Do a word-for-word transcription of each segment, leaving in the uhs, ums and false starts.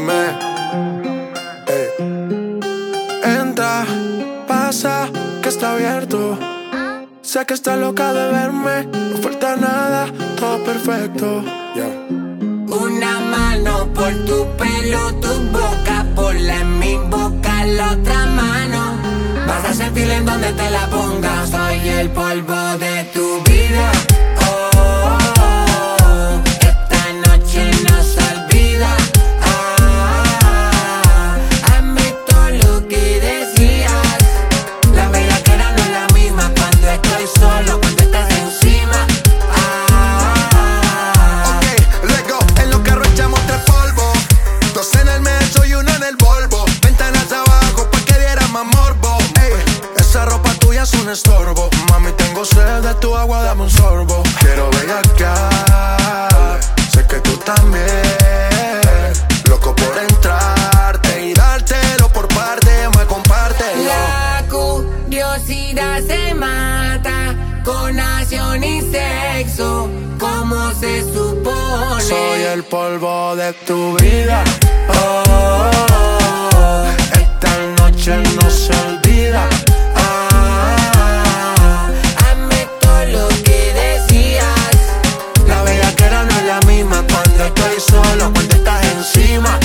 háblame. Ey. Entra, pasa, que está abierto. Sé que está loca de verme, no falta nada, todo perfecto. Yeah. Una mano por tu pelo, tu boca por la en mi boca, la otra mano vas a sentir en donde te la pongas. Soy el polvo de tu vida. Oh, oh, oh. Esta noche no se olvida. Ah, hazme todo lo que decías. La bellaquera no es la misma cuando estoy solo, cuando estás encima. Ok, let's go. En los carros echamos tres polvos, dos en el metro y uno en el Volvo. Ventanas abajo pa' que diera más morbo. Ey, esa ropa tuya es un estorbo. Mami, tengo sed de tu agua, dame un sorbo. Quiero bellaquear, sé que tú también. Loco por entrarte y dártelo por parte, me compártelo. La curiosidad se mata con acción y sexo, como se supone. Soy el polvo de tu vida. Oh, oh, oh. Esta noche no se olvida. Ah, hazme todo lo que decías. la bellaquera no es la misma cuando estoy solo, cuando estás encima.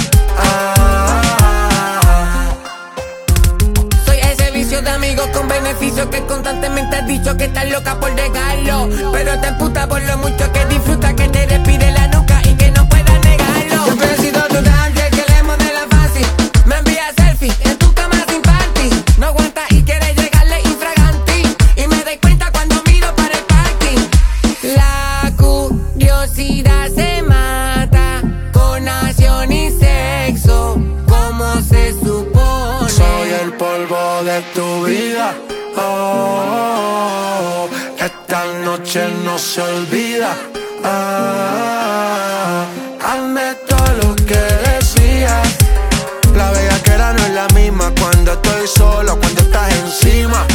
Ah, Soy ese vicio de amigos con beneficios que constantemente has dicho que estás loca por negarlo, pero te emputa por lo mucho que disfruta, que te despide la nuca y que no puedas negarlo. Siempre he sido tu target, que le modela fácil. Me envía selfie en tu cama sin panty. No aguanta y quiere llegarle infraganti, y me doy cuenta cuando miro para el parking. La curiosidad se mata con acción y sexo, como se supone. soy el polvo de tu vida. Oh, oh, oh. Esta noche no se olvida. Ah, hazme todo lo que decías. La bellaquera no es la misma cuando estoy solo, cuando estás encima.